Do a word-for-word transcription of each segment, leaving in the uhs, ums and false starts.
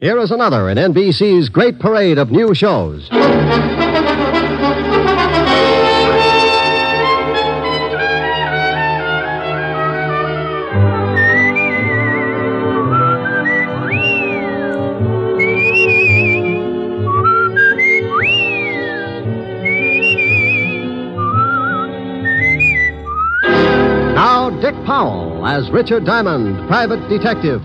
Here is another in N B C's great parade of new shows. Now, Dick Powell as Richard Diamond, private detective.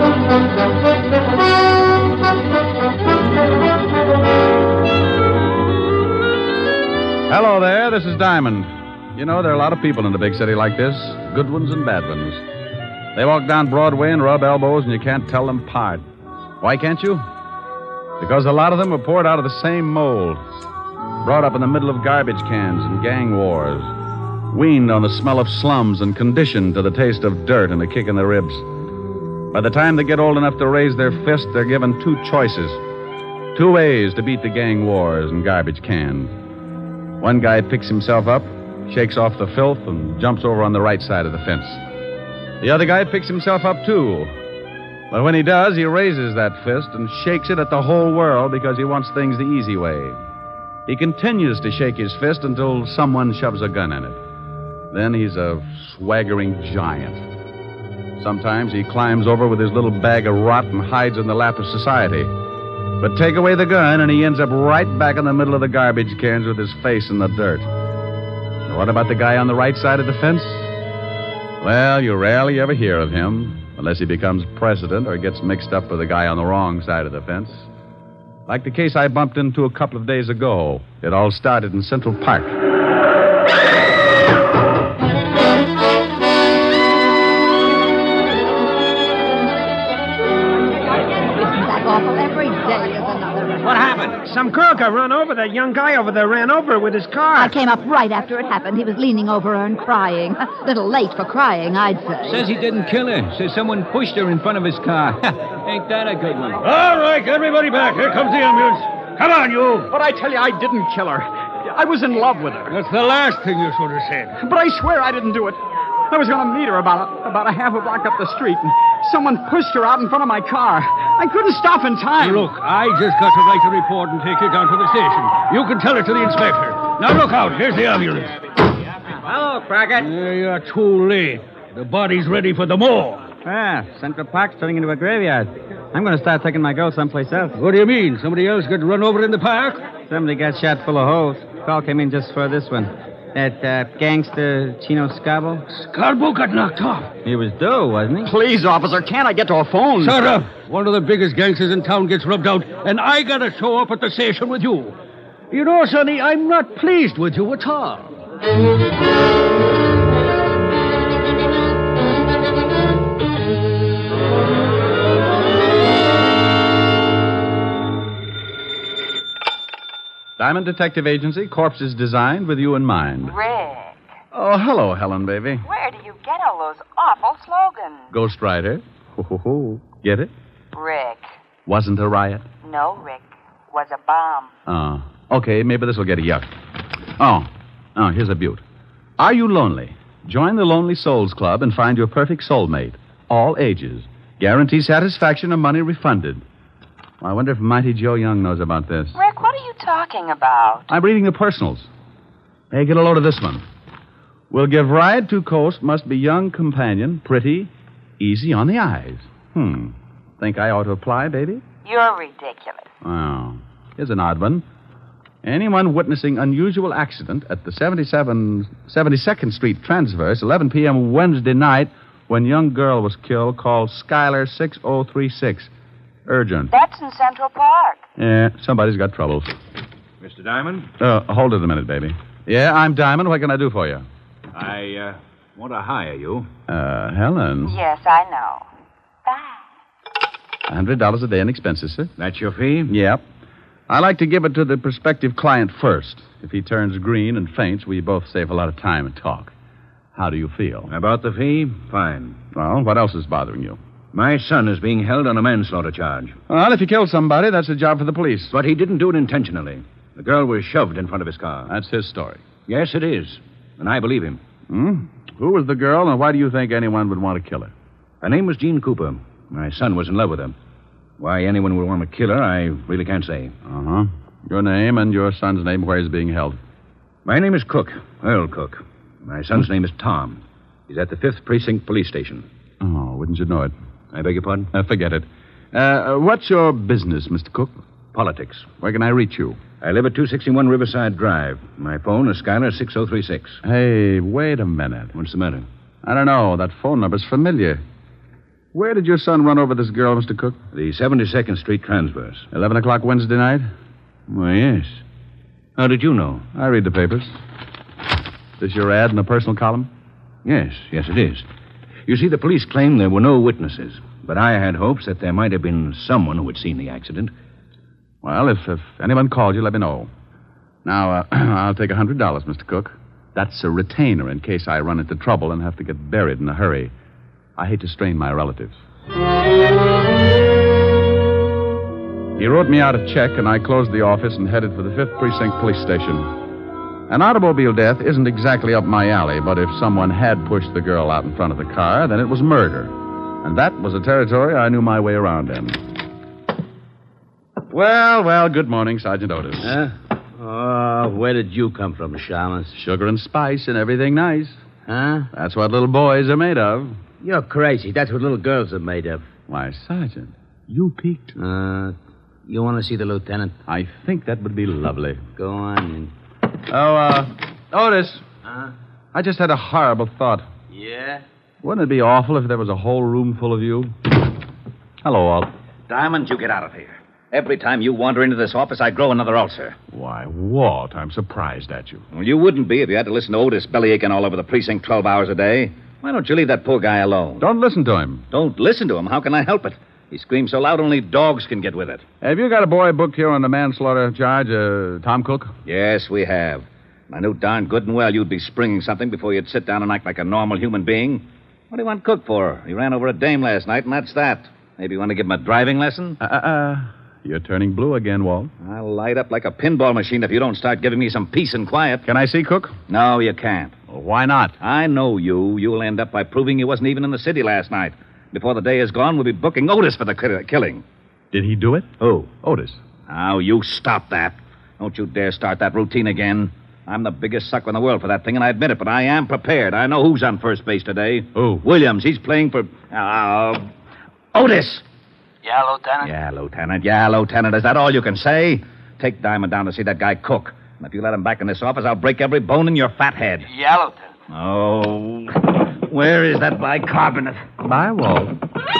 Hello there, this is Diamond. You know, there are a lot of people in a big city like this, good ones and bad ones. They walk down Broadway and rub elbows, and you can't tell them apart. Why can't you? Because a lot of them were poured out of the same mold, brought up in the middle of garbage cans and gang wars, weaned on the smell of slums and conditioned to the taste of dirt and a kick in the ribs. By the time they get old enough to raise their fist, they're given two choices, two ways to beat the gang wars and garbage cans. One guy picks himself up, shakes off the filth, and jumps over on the right side of the fence. The other guy picks himself up, too. But when he does, he raises that fist and shakes it at the whole world because he wants things the easy way. He continues to shake his fist until someone shoves a gun in it. Then he's a swaggering giant. Sometimes he climbs over with his little bag of rot and hides in the lap of society. But take away the gun, and he ends up right back in the middle of the garbage cans with his face in the dirt. And what about the guy on the right side of the fence? Well, you rarely ever hear of him, unless he becomes president or gets mixed up with the guy on the wrong side of the fence. Like the case I bumped into a couple of days ago. It all started in Central Park. What happened? Some crook got run over. That young guy over there ran over with his car. I came up right after it happened. He was leaning over her and crying. A little late for crying, I'd say. Says he didn't kill her. Says someone pushed her in front of his car. Ain't that a good one? All right, everybody back. Here comes the ambulance. Come on, you. But I tell you, I didn't kill her. I was in love with her. That's the last thing you should have said. But I swear I didn't do it. I was going to meet her about a, about a half a block up the street, and someone pushed her out in front of my car. I couldn't stop in time. Look, I just got to write a report and take you down to the station. You can tell it to the inspector. Now, look out. Here's the ambulance. Hello, Crockett. Uh, you're too late. The body's ready for the morgue. Ah, Central Park's turning into a graveyard. I'm going to start taking my girl someplace else. What do you mean? Somebody else got run over in the park? Somebody got shot full of holes. Call came in just for this one. That uh, gangster Chino Scabo. Scabo got knocked off. He was due, wasn't he? Please, officer, can't I get to a phone? Shut up. One of the biggest gangsters in town gets rubbed out, and I got to show up at the station with you. You know, Sonny, I'm not pleased with you at all. Diamond Detective Agency, corpses designed with you in mind. Rick. Oh, hello, Helen, baby. Where do you get all those awful slogans? Ghost Rider. Ho, ho, ho. Get it? Rick. Wasn't a riot? No, Rick. Was a bomb. Oh. Okay, maybe this will get a yuck. Oh. Oh, here's a beaut. Are you lonely? Join the Lonely Souls Club and find your perfect soulmate. All ages. Guarantee satisfaction and money refunded. I wonder if Mighty Joe Young knows about this. Rick, what are you talking about? I'm reading the personals. Hey, get a load of this one. Will give ride to coast, must be young companion, pretty, easy on the eyes. Hmm. Think I ought to apply, baby? You're ridiculous. Oh. Here's an odd one. Anyone witnessing unusual accident at the seventy-seven, seventy-second Street Transverse, eleven p.m. Wednesday night, when young girl was killed, call Skylar six oh three six. Urgent. That's in Central Park. Yeah, somebody's got troubles. Mister Diamond? Uh, hold it a minute, baby. Yeah, I'm Diamond. What can I do for you? I, uh, want to hire you. Uh, Helen. Yes, I know. Bye. one hundred dollars a day in expenses, sir. That's your fee? Yep. I like to give it to the prospective client first. If he turns green and faints, we both save a lot of time and talk. How do you feel? About the fee? Fine. Well, what else is bothering you? My son is being held on a manslaughter charge. Well, if he killed somebody, that's a job for the police. But he didn't do it intentionally. The girl was shoved in front of his car. That's his story. Yes, it is. And I believe him. Hmm? Who was the girl, and why do you think anyone would want to kill her? Her name was Jean Cooper. My son was in love with her. Why anyone would want to kill her, I really can't say. Uh-huh. Your name and your son's name, where he's being held. My name is Cook, Earl Cook. My son's name is Tom. He's at the fifth Precinct Police Station. Oh, wouldn't you know it? I beg your pardon? Uh, forget it. Uh, what's your business, Mister Cook? Politics. Where can I reach you? I live at two sixty-one Riverside Drive. My phone is Skylar six oh three six. Hey, wait a minute. What's the matter? I don't know. That phone number's familiar. Where did your son run over this girl, Mister Cook? The seventy-second Street Transverse. Eleven o'clock Wednesday night? Why, yes. How did you know? I read the papers. This your ad in the personal column? Yes, yes, it is. You see, the police claim there were no witnesses, but I had hopes that there might have been someone who had seen the accident. Well, if, if anyone called you, let me know. Now, uh, I'll take a hundred dollars, Mister Cook. That's a retainer in case I run into trouble and have to get buried in a hurry. I hate to strain my relatives. He wrote me out a check, and I closed the office and headed for the fifth Precinct Police Station. An automobile death isn't exactly up my alley, but if someone had pushed the girl out in front of the car, then it was murder. And that was a territory I knew my way around in. Well, well, good morning, Sergeant Otis. Huh? Oh, where did you come from, Shamus? Sugar and spice and everything nice. Huh? That's what little boys are made of. You're crazy. That's what little girls are made of. Why, Sergeant, you peeked. Uh, you want to see the lieutenant? I think that would be lovely. Go on in. Oh, uh, Otis. Huh? I just had a horrible thought. Yeah? Wouldn't it be awful if there was a whole room full of you? Hello, Walt. Diamond, you get out of here. Every time you wander into this office, I grow another ulcer. Why, Walt, I'm surprised at you. Well, you wouldn't be if you had to listen to Otis bellyaching all over the precinct twelve hours a day. Why don't you leave that poor guy alone? Don't listen to him. Don't listen to him? How can I help it? He screams so loud only dogs can get with it. Have you got a boy booked here on the manslaughter charge, uh, Tom Cook? Yes, we have. I knew darn good and well you'd be springing something before you'd sit down and act like a normal human being. What do you want Cook for? He ran over a dame last night, and that's that. Maybe you want to give him a driving lesson? Uh, uh, uh. You're turning blue again, Walt. I'll light up like a pinball machine if you don't start giving me some peace and quiet. Can I see Cook? No, you can't. Well, why not? I know you. You'll end up by proving he wasn't even in the city last night. Before the day is gone, we'll be booking Otis for the k- killing. Did he do it? Who? Otis. Now, you stop that. Don't you dare start that routine again. I'm the biggest sucker in the world for that thing, and I admit it, but I am prepared. I know who's on first base today. Who? Williams. He's playing for... Uh, Otis! Yeah, Lieutenant? Yeah, Lieutenant. Yeah, Lieutenant. Is that all you can say? Take Diamond down to see that guy Cook. And if you let him back in this office, I'll break every bone in your fat head. Yeah, Lieutenant. Oh, where is that bicarbonate? Bye, Walt.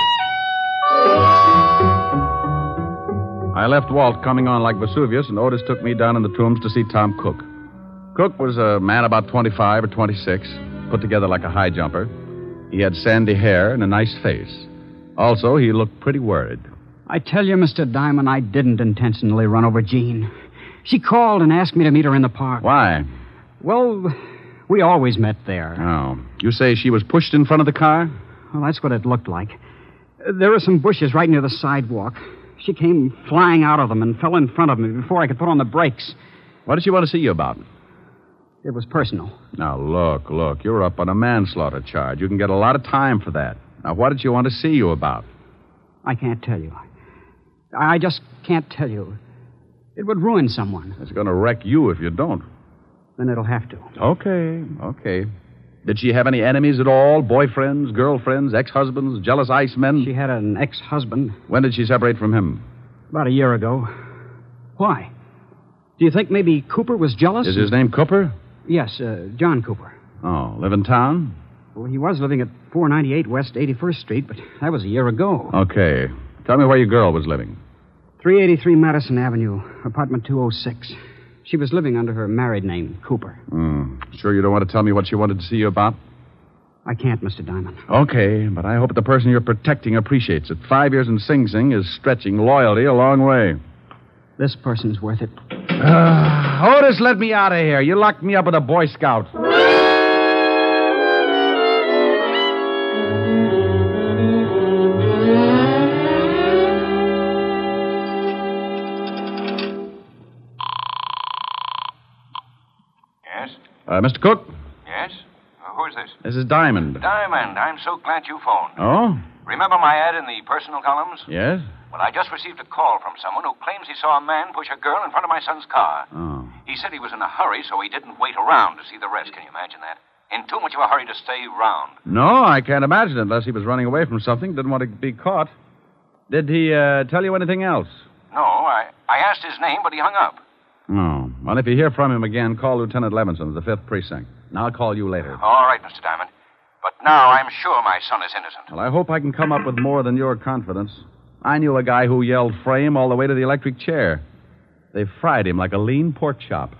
I left Walt coming on like Vesuvius, and Otis took me down in the tombs to see Tom Cook. Cook was a man about twenty-five or twenty-six, put together like a high jumper. He had sandy hair and a nice face. Also, he looked pretty worried. I tell you, Mister Diamond, I didn't intentionally run over Jean. She called and asked me to meet her in the park. Why? Well, we always met there. Oh. You say she was pushed in front of the car? Well, that's what it looked like. There were some bushes right near the sidewalk. She came flying out of them and fell in front of me before I could put on the brakes. What did she want to see you about? It was personal. Now, look, look. You're up on a manslaughter charge. You can get a lot of time for that. Now, what did she want to see you about? I can't tell you. I just can't tell you. It would ruin someone. It's going to wreck you if you don't. Then it'll have to. Okay, okay. Did she have any enemies at all? Boyfriends, girlfriends, ex-husbands, jealous icemen? She had an ex-husband. When did she separate from him? About a year ago. Why? Do you think maybe Cooper was jealous? Is his name Cooper? Yes, uh, John Cooper. Oh, live in town? Well, he was living at four ninety-eight West eighty-first Street, but that was a year ago. Okay. Tell me where your girl was living. three eighty-three Madison Avenue, apartment two oh six. She was living under her married name, Cooper. Mm. Sure you don't want to tell me what she wanted to see you about? I can't, Mister Diamond. Okay, but I hope the person you're protecting appreciates it. Five years in Sing Sing is stretching loyalty a long way. This person's worth it. Uh, Otis, let me out of here. You locked me up with a Boy Scout. Yes? Uh, Mister Cook? Yes? Uh, who's this? This is Diamond. Diamond. I'm so glad you phoned. Oh? Remember my ad in the personal columns? Yes? Well, But I just received a call from someone who claims he saw a man push a girl in front of my son's car. Oh. He said he was in a hurry, so he didn't wait around to see the rest. Can you imagine that? In too much of a hurry to stay round. No, I can't imagine it unless he was running away from something, didn't want to be caught. Did he uh, tell you anything else? No, I, I asked his name, but he hung up. Oh. Well, if you hear from him again, call Lieutenant Levinson of the fifth Precinct. And I'll call you later. All right, Mister Diamond. But now I'm sure my son is innocent. Well, I hope I can come up with more than your confidence. I knew a guy who yelled frame all the way to the electric chair. They fried him like a lean pork chop.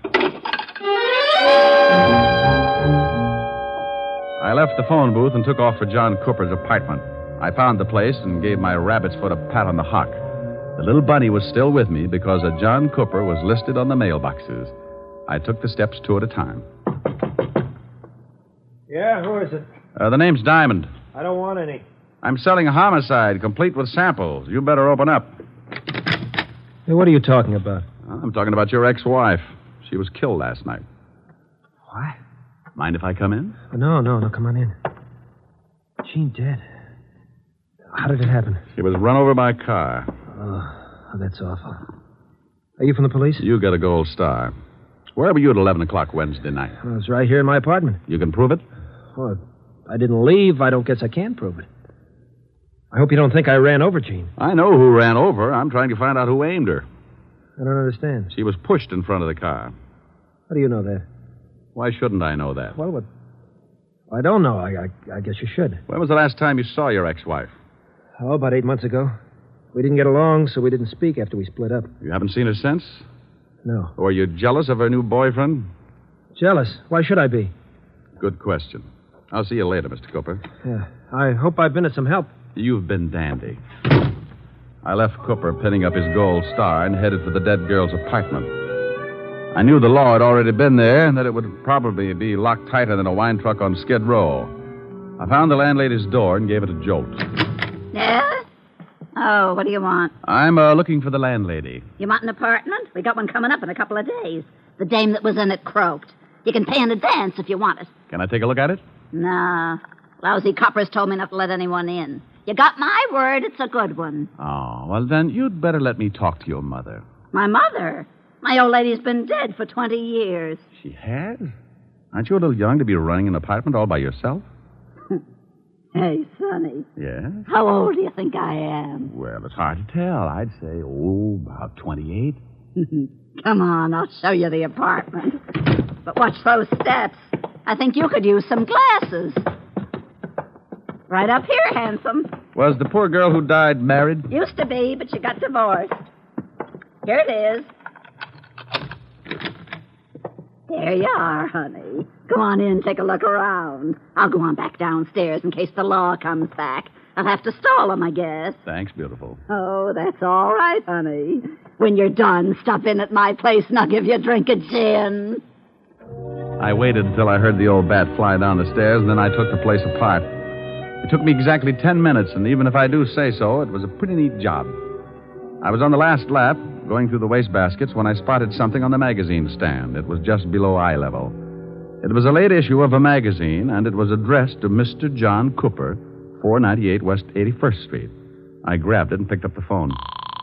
I left the phone booth and took off for John Cooper's apartment. I found the place and gave my rabbit's foot a pat on the hock. The little bunny was still with me because a John Cooper was listed on the mailboxes. I took the steps two at a time. Yeah, who is it? Uh, the name's Diamond. I don't want any. I'm selling a homicide, complete with samples. You better open up. Hey, what are you talking about? I'm talking about your ex-wife. She was killed last night. What? Mind if I come in? Oh, no, no, no, come on in. Jean dead. How did it happen? She was run over by a car. Oh, that's awful. Are you from the police? You got a gold star. Where were you at eleven o'clock Wednesday night? I was right here in my apartment. You can prove it? Well, I didn't leave. I don't guess I can prove it. I hope you don't think I ran over Jean. I know who ran over. I'm trying to find out who aimed her. I don't understand. She was pushed in front of the car. How do you know that? Why shouldn't I know that? Well, what? I don't know. I, I, I guess you should. When was the last time you saw your ex-wife? Oh, about eight months ago. We didn't get along, so we didn't speak after we split up. You haven't seen her since? No. Or are you jealous of her new boyfriend? Jealous? Why should I be? Good question. I'll see you later, Mister Cooper. Yeah. I hope I've been of some help. You've been dandy. I left Cooper pinning up his gold star and headed for the dead girl's apartment. I knew the law had already been there and that it would probably be locked tighter than a wine truck on Skid Row. I found the landlady's door and gave it a jolt. Yes? Oh, what do you want? I'm uh, looking for the landlady. You want an apartment? We got one coming up in a couple of days. The dame that was in it croaked. You can pay in advance if you want it. Can I take a look at it? Nah. Lousy coppers told me not to let anyone in. You got my word, it's a good one. Oh, well, then you'd better let me talk to your mother. My mother? My old lady's been dead for twenty years. She has? Aren't you a little young to be running an apartment all by yourself? Hey, Sonny. Yes? How old do you think I am? Well, it's hard to tell. I'd say, oh, about twenty-eight. Come on, I'll show you the apartment. But watch those steps. I think you could use some glasses. Right up here, handsome. Was the poor girl who died married? Used to be, but she got divorced. Here it is. There you are, honey. Go on in, take a look around. I'll go on back downstairs in case the law comes back. I'll have to stall him, I guess. Thanks, beautiful. Oh, that's all right, honey. When you're done, stop in at my place and I'll give you a drink of gin. I waited until I heard the old bat fly down the stairs, and then I took the place apart. It took me exactly ten minutes, and even if I do say so, it was a pretty neat job. I was on the last lap, going through the wastebaskets, when I spotted something on the magazine stand. It was just below eye level. It was a late issue of a magazine, and it was addressed to Mister John Cooper, four ninety-eight West eighty-first Street. I grabbed it and picked up the phone.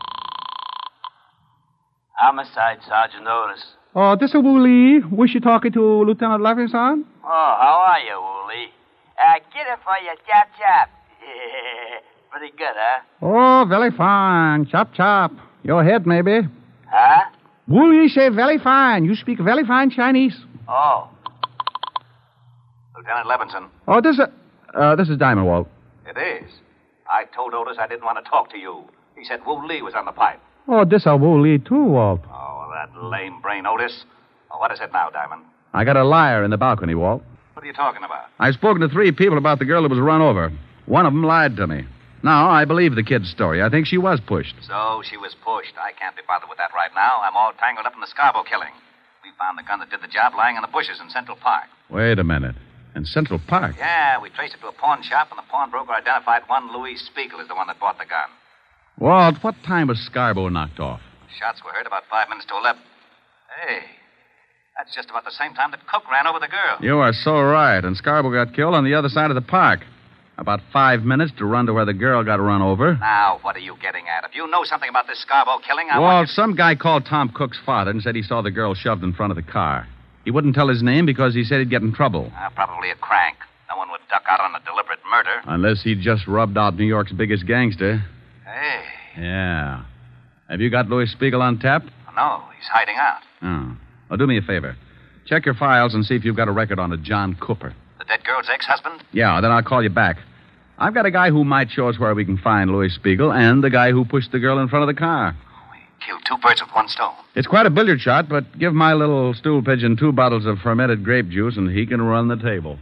Homicide, Sergeant Otis. Oh, this is Woolley. Wish you talking to Lieutenant Levinson? Oh, how are you, Woolley? Uh, get it for you, chop chop. Pretty good, huh? Oh, very fine. Chop, chop. Your head, maybe. Huh? Woolley say very fine. You speak very fine Chinese. Oh. Lieutenant Levinson. Oh, this is... Uh, this is Diamond, Walt. It is. I told Otis I didn't want to talk to you. He said Wu Lee was on the pipe. Oh, this is Woolley, too, Walt. Oh, that lame brain, Otis. Oh, what is it now, Diamond? I got a liar in the balcony, Walt. What are you talking about? I've spoken to three people about the girl who was run over. One of them lied to me. Now, I believe the kid's story. I think she was pushed. So she was pushed. I can't be bothered with that right now. I'm all tangled up in the Scarborough killing. We found the gun that did the job lying in the bushes in Central Park. Wait a minute. In Central Park? Yeah, we traced it to a pawn shop, and the pawnbroker identified one Louis Spiegel as the one that bought the gun. Walt, what time was Scarborough knocked off? Shots were heard about five minutes to eleven. Hey, that's just about the same time that Cook ran over the girl. You are so right. And Scarborough got killed on the other side of the park. About five minutes to run to where the girl got run over. Now, what are you getting at? If you know something about this Scarborough killing, I Walt, want you... some guy called Tom Cook's father and said he saw the girl shoved in front of the car. He wouldn't tell his name because he said he'd get in trouble. Uh, probably a crank. No one would duck out on a deliberate murder. Unless he just rubbed out New York's biggest gangster. Hey. Yeah. Have you got Louis Spiegel on tap? No, he's hiding out. Oh. Well, do me a favor. Check your files and see if you've got a record on a John Cooper. The dead girl's ex-husband? Yeah, then I'll call you back. I've got a guy who might show us where we can find Louis Spiegel and the guy who pushed the girl in front of the car. Killed two birds with one stone. It's quite a billiard shot, but give my little stool pigeon two bottles of fermented grape juice and he can run the table.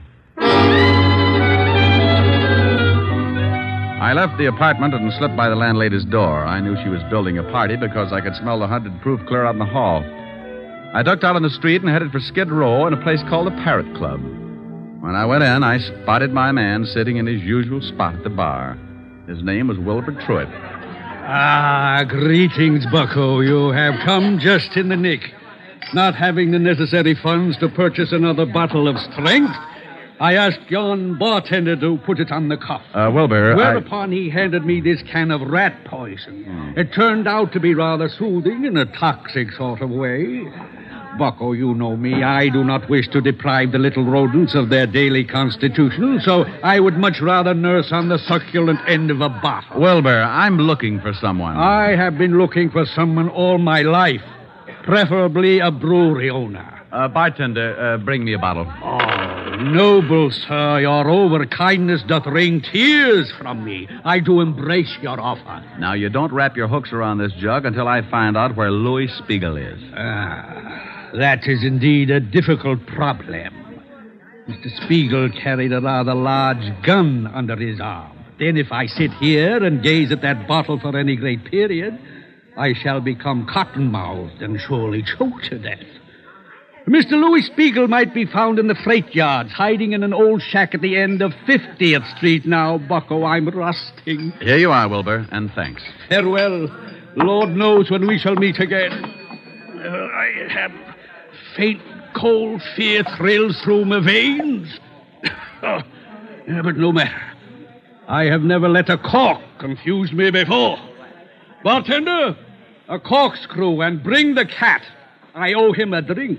I left the apartment and slipped by the landlady's door. I knew she was building a party because I could smell the hundred proof clear out in the hall. I ducked out on the street and headed for Skid Row in a place called the Parrot Club. When I went in, I spotted my man sitting in his usual spot at the bar. His name was Wilbur Truitt. Ah, greetings, Bucko. You have come just in the nick. Not having the necessary funds to purchase another bottle of strength, I asked yon bartender to put it on the cuff. Uh, Wilbur, Whereupon I... he handed me this can of rat poison. Hmm. It turned out to be rather soothing in a toxic sort of way. Bucko, you know me. I do not wish to deprive the little rodents of their daily constitution, so I would much rather nurse on the succulent end of a bottle. Wilbur, I'm looking for someone. I have been looking for someone all my life, preferably a brewery owner. Uh, bartender, uh, bring me a bottle. Oh, noble sir, your overkindness doth wring tears from me. I do embrace your offer. Now, you don't wrap your hooks around this jug until I find out where Louis Spiegel is. Ah, that is indeed a difficult problem. Mister Spiegel carried a rather large gun under his arm. Then if I sit here and gaze at that bottle for any great period, I shall become cotton-mouthed and surely choke to death. Mister Louis Spiegel might be found in the freight yards, hiding in an old shack at the end of fiftieth Street now. Bucko, I'm rusting. Here you are, Wilbur, and thanks. Farewell. Lord knows when we shall meet again. Uh, I have faint, cold fear thrills through my veins. Oh, yeah, but no matter. I have never let a cork confuse me before. Bartender, a corkscrew, and bring the cat. I owe him a drink.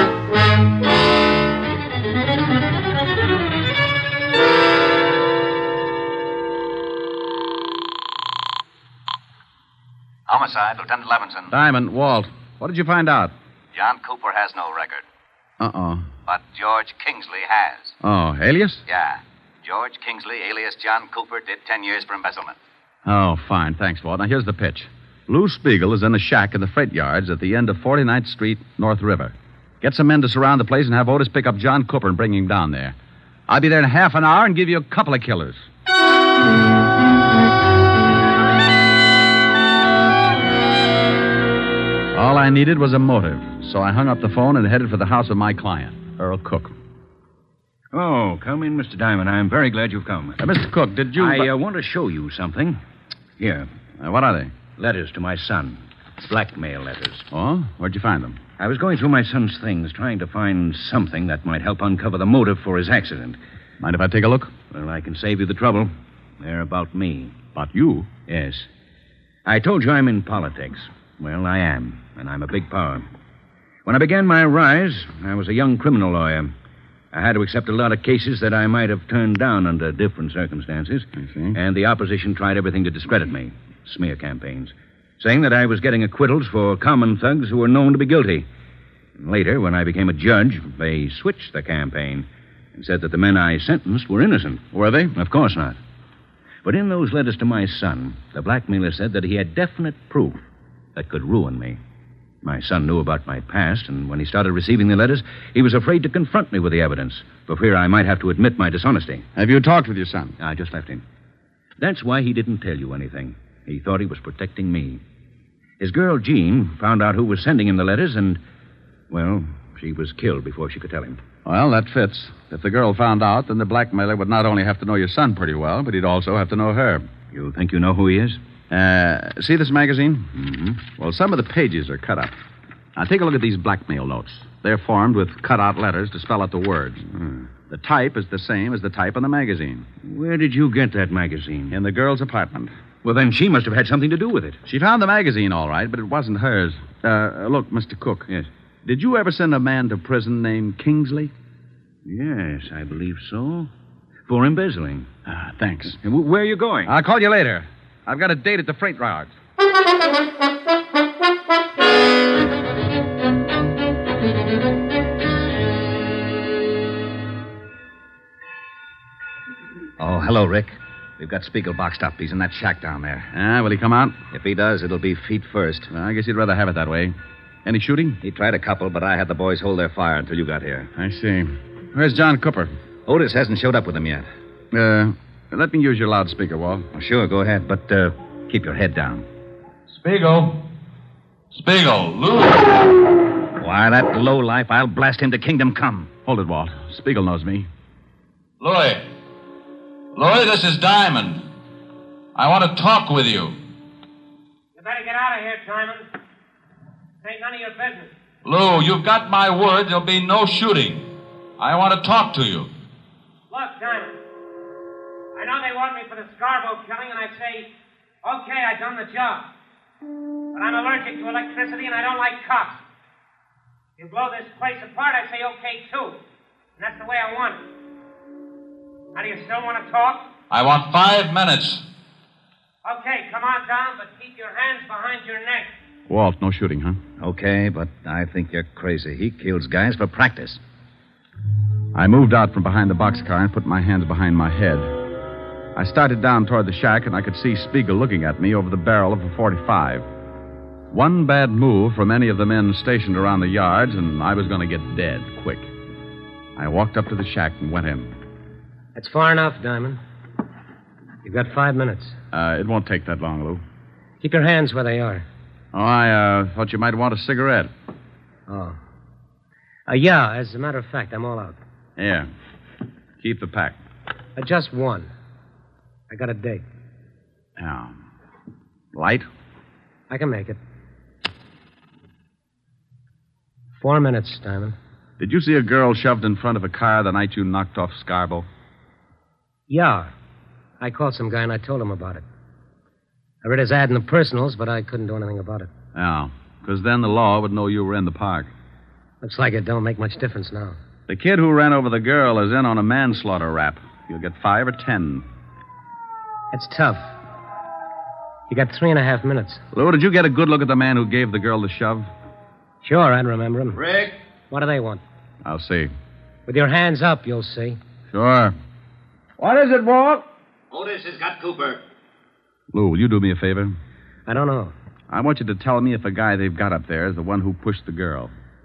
Homicide, Lieutenant Levinson. Diamond, Walt, what did you find out? John Cooper has no record. Uh-oh. But George Kingsley has. Oh, alias? Yeah. George Kingsley, alias John Cooper, did ten years for embezzlement. Oh, fine. Thanks, Walt. Now, here's the pitch. Lou Spiegel is in a shack in the freight yards at the end of forty-ninth Street, North River. Get some men to surround the place and have Otis pick up John Cooper and bring him down there. I'll be there in half an hour and give you a couple of killers. All I needed was a motive, so I hung up the phone and headed for the house of my client, Earl Cook. Oh, come in, Mister Diamond. I'm very glad you've come. Uh, Mister Cook, did you... I uh, want to show you something. Here. Uh, what are they? Letters to my son. Blackmail letters. Oh? Where'd you find them? I was going through my son's things, trying to find something that might help uncover the motive for his accident. Mind if I take a look? Well, I can save you the trouble. They're about me. About you? Yes. I told you I'm in politics. Well, I am, and I'm a big power. When I began my rise, I was a young criminal lawyer. I had to accept a lot of cases that I might have turned down under different circumstances. I see. And the opposition tried everything to discredit me. Smear campaigns. Saying that I was getting acquittals for common thugs who were known to be guilty. And later, when I became a judge, they switched the campaign and said that the men I sentenced were innocent. Were they? Of course not. But in those letters to my son, the blackmailer said that he had definite proof that could ruin me. My son knew about my past, and when he started receiving the letters, he was afraid to confront me with the evidence, for fear I might have to admit my dishonesty. Have you talked with your son? I just left him. That's why he didn't tell you anything. He thought he was protecting me. His girl, Jean, found out who was sending him the letters, and, well, she was killed before she could tell him. Well, that fits. If the girl found out, then the blackmailer would not only have to know your son pretty well, but he'd also have to know her. You think you know who he is? Uh, see this magazine? Mm-hmm. Well, some of the pages are cut up. Now, take a look at these blackmail notes. They're formed with cut-out letters to spell out the words. Mm. The type is the same as the type on the magazine. Where did you get that magazine? In the girl's apartment. Well, then she must have had something to do with it. She found the magazine, all right, but it wasn't hers. Uh, look, Mister Cook. Yes. Did you ever send a man to prison named Kingsley? Yes, I believe so. For embezzling. Ah, thanks. And where are you going? I'll call you later. I've got a date at the freight yard. Oh, hello, Rick. We've got Spiegel boxed up. He's in that shack down there. Ah, will he come out? If he does, it'll be feet first. Well, I guess he'd rather have it that way. Any shooting? He tried a couple, but I had the boys hold their fire until you got here. I see. Where's John Cooper? Otis hasn't showed up with him yet. Uh, let me use your loudspeaker, Walt. Oh, sure, go ahead, but uh, keep your head down. Spiegel. Spiegel, Lou. Why, that lowlife, I'll blast him to kingdom come. Hold it, Walt. Spiegel knows me. Louis. Louis, this is Diamond. I want to talk with you. You better get out of here, Diamond. This ain't none of your business. Lou, you've got my word there'll be no shooting. I want to talk to you. Look, Diamond. I know they want me for the Scarborough killing, and I say, okay, I done the job. But I'm allergic to electricity, and I don't like cops. If you blow this place apart, I say okay, too. And that's the way I want it. Now, do you still want to talk? I want five minutes. Okay, come on down, but keep your hands behind your neck. Walt, no shooting, huh? Okay, but I think you're crazy. He kills guys for practice. I moved out from behind the boxcar and put my hands behind my head. I started down toward the shack, and I could see Spiegel looking at me over the barrel of a forty-five. One bad move from any of the men stationed around the yards, and I was going to get dead quick. I walked up to the shack and went in. That's far enough, Diamond. You've got five minutes. Uh, it won't take that long, Lou. Keep your hands where they are. Oh, I uh, thought you might want a cigarette. Oh. Uh, yeah, as a matter of fact, I'm all out. Yeah. Keep the pack. Uh, just one. I got a date. Yeah. Light? I can make it. Four minutes, Diamond. Did you see a girl shoved in front of a car the night you knocked off Scarborough? Yeah. I called some guy and I told him about it. I read his ad in the personals, but I couldn't do anything about it. Yeah, because then the law would know you were in the park. Looks like it don't make much difference now. The kid who ran over the girl is in on a manslaughter rap. You'll get five or ten. It's tough. You got three and a half minutes. Lou, did you get a good look at the man who gave the girl the shove? Sure, I'd remember him. Rick? What do they want? I'll see. With your hands up, you'll see. Sure. What is it, Walt? Otis has got Cooper. Lou, will you do me a favor? I don't know. I want you to tell me if the guy they've got up there is the one who pushed the girl.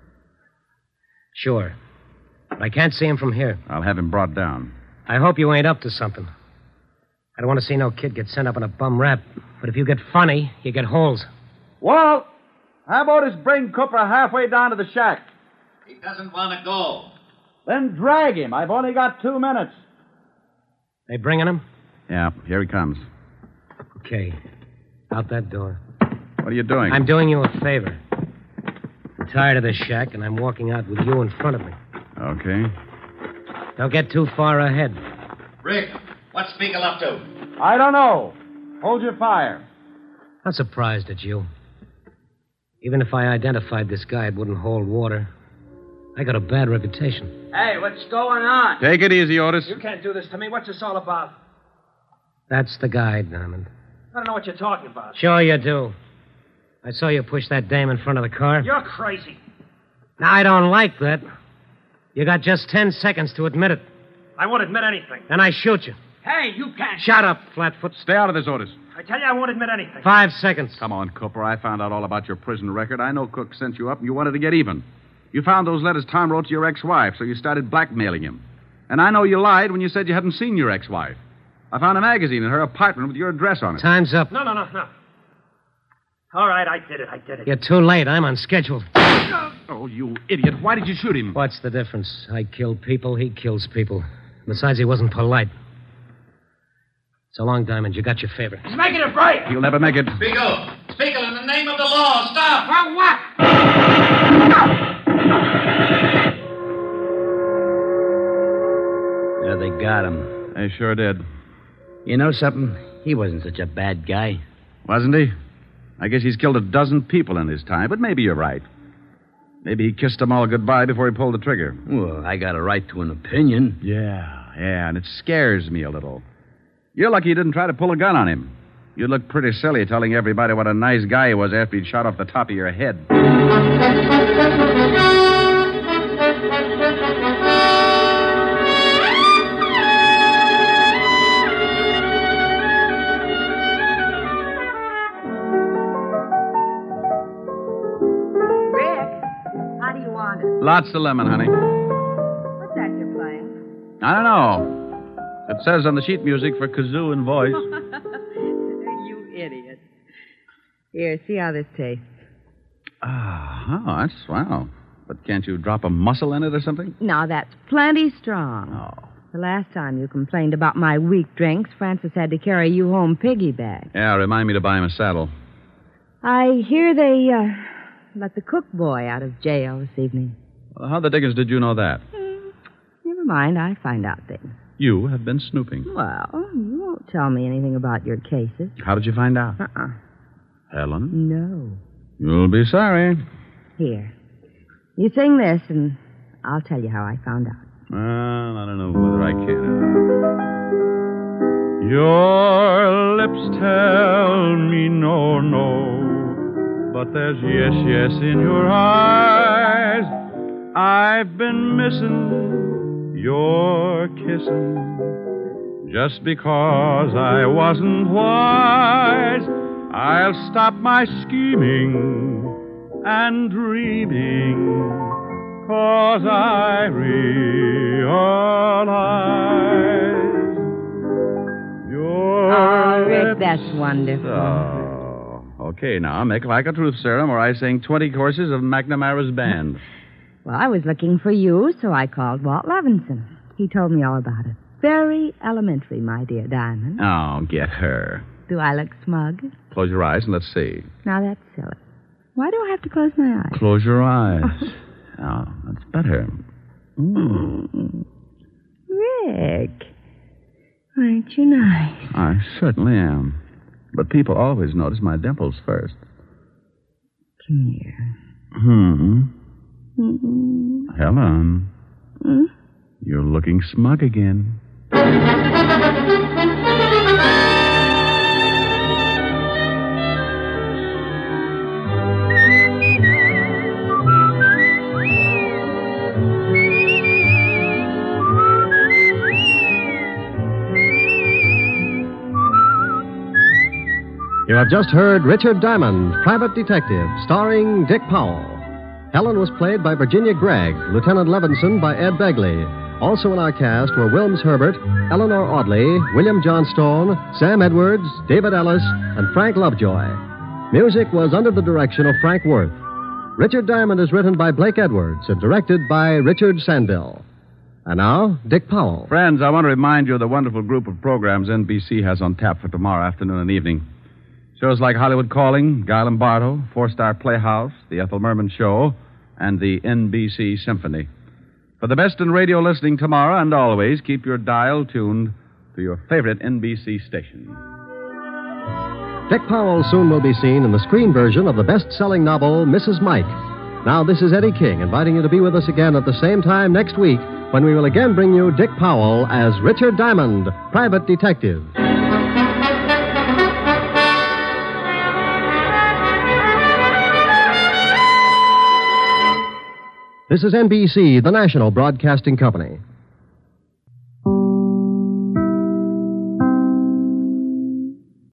Sure. But I can't see him from here. I'll have him brought down. I hope you ain't up to something. I don't want to see no kid get sent up on a bum rap. But if you get funny, you get holes. Walt, how about us bring Cooper halfway down to the shack? He doesn't want to go. Then drag him. I've only got two minutes. They bringing him? Yeah, here he comes. Okay. Out that door. What are you doing? I'm doing you a favor. I'm tired of this shack, and I'm walking out with you in front of me. Okay. Don't get too far ahead. Rick, what's Spiegel up to? I don't know. Hold your fire. I'm surprised at you. Even if I identified this guy, it wouldn't hold water. I got a bad reputation. Hey, what's going on? Take it easy, Otis. You can't do this to me. What's this all about? That's the guy, Diamond. I don't know what you're talking about. Sure you do. I saw you push that dame in front of the car. You're crazy. Now, I don't like that. You got just ten seconds to admit it. I won't admit anything. Then I shoot you. Hey, you can't. Shut up, Flatfoot. Stay out of this, Otis. I tell you, I won't admit anything. Five seconds. Come on, Cooper. I found out all about your prison record. I know Cook sent you up and you wanted to get even. You found those letters Tom wrote to your ex-wife, so you started blackmailing him. And I know you lied when you said you hadn't seen your ex-wife. I found a magazine in her apartment with your address on it. Time's up. No, no, no, no. All right, I did it. I did it. You're too late. I'm on schedule. Oh, you idiot. Why did you shoot him? What's the difference? I kill people, he kills people. Besides, he wasn't polite. So long, Diamond. You got your favor. He's making a break. You'll never make it. Spiegel! Spiegel, in the name of the law, stop! For what? got him. They sure did. You know something? He wasn't such a bad guy. Wasn't he? I guess he's killed a dozen people in his time, but maybe you're right. Maybe he kissed them all goodbye before he pulled the trigger. Well, I got a right to an opinion. Yeah, yeah, and it scares me a little. You're lucky you didn't try to pull a gun on him. You'd look pretty silly telling everybody what a nice guy he was after he'd shot off the top of your head. Lots of lemon, honey. What's that you're playing? I don't know. It says on the sheet music for kazoo and voice. You idiot. Here, see how this tastes. Ah, oh, that's swell. But can't you drop a muscle in it or something? Now, that's plenty strong. Oh. The last time you complained about my weak drinks, Francis had to carry you home piggyback. Yeah, remind me to buy him a saddle. I hear they uh, let the cook boy out of jail this evening. Well, how the dickens did you know that? Hmm. Never mind, I find out things. You have been snooping. Well, you won't tell me anything about your cases. How did you find out? Uh-uh. Helen? No. You'll be sorry. Here. You sing this, and I'll tell you how I found out. Well, I don't know whether I can. Your lips tell me no, no, but there's yes, yes in your eyes. I've been missing your kissing just because I wasn't wise. I'll stop my scheming and dreaming, 'cause I realize your Oh, Rick, lips... that's wonderful. Oh, okay, now, make like a truth serum where I sing twenty courses of McNamara's band. Well, I was looking for you, so I called Walt Levinson. He told me all about it. Very elementary, my dear Diamond. Oh, get her. Do I look smug? Close your eyes and let's see. Now, that's silly. Why do I have to close my eyes? Close your eyes. Oh, that's better. Mm. Rick, aren't you nice? I certainly am. But people always notice my dimples first. Come here. Hmm. Mm-mm. Helen. Mm? You're looking smug again. You have just heard Richard Diamond, Private Detective, starring Dick Powell. Helen was played by Virginia Gregg, Lieutenant Levinson by Ed Begley. Also in our cast were Wilms Herbert, Eleanor Audley, William Johnstone, Sam Edwards, David Ellis, and Frank Lovejoy. Music was under the direction of Frank Worth. Richard Diamond is written by Blake Edwards and directed by Richard Sandell. And now, Dick Powell. Friends, I want to remind you of the wonderful group of programs N B C has on tap for tomorrow afternoon and evening. Shows like Hollywood Calling, Guy Lombardo, Four-Star Playhouse, The Ethel Merman Show, and the N B C Symphony. For the best in radio listening tomorrow and always, keep your dial tuned to your favorite N B C station. Dick Powell soon will be seen in the screen version of the best-selling novel, Missus Mike. Now, this is Eddie King inviting you to be with us again at the same time next week when we will again bring you Dick Powell as Richard Diamond, Private Detective. This is N B C, the national broadcasting company.